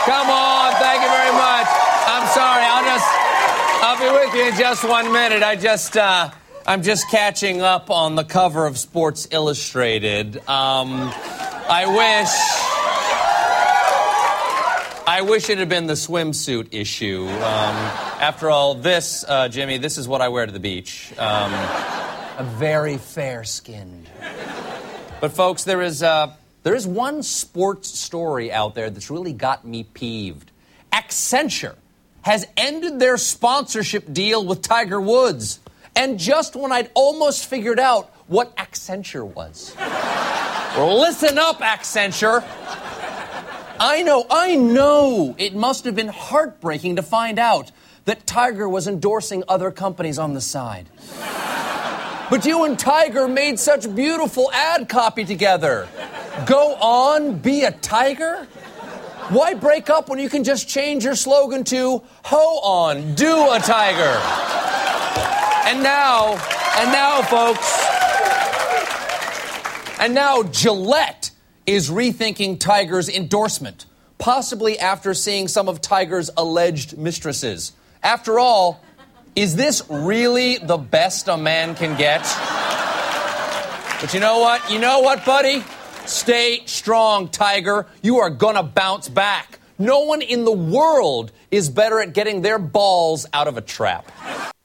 Come on, thank you very much. I'm sorry, I'll be with you in just 1 minute. I'm just catching up on the cover of Sports Illustrated. I wish it had been the swimsuit issue. After all, this, Jimmy, this is what I wear to the beach. A very fair-skinned. But folks, there is one sports story out there that's really got me peeved. Accenture has ended their sponsorship deal with Tiger Woods. And just when I'd almost figured out what Accenture was. Well, listen up, Accenture. I know it must have been heartbreaking to find out that Tiger was endorsing other companies on the side. But you and Tiger made such beautiful ad copy together. Go on, be a tiger? Why break up when you can just change your slogan to Ho on, do a tiger? And now, folks, Gillette is rethinking Tiger's endorsement, possibly after seeing some of Tiger's alleged mistresses. After all, is this really the best a man can get? But you know what? You know what, buddy? Stay strong, Tiger. You are gonna bounce back. No one in the world is better at getting their balls out of a trap.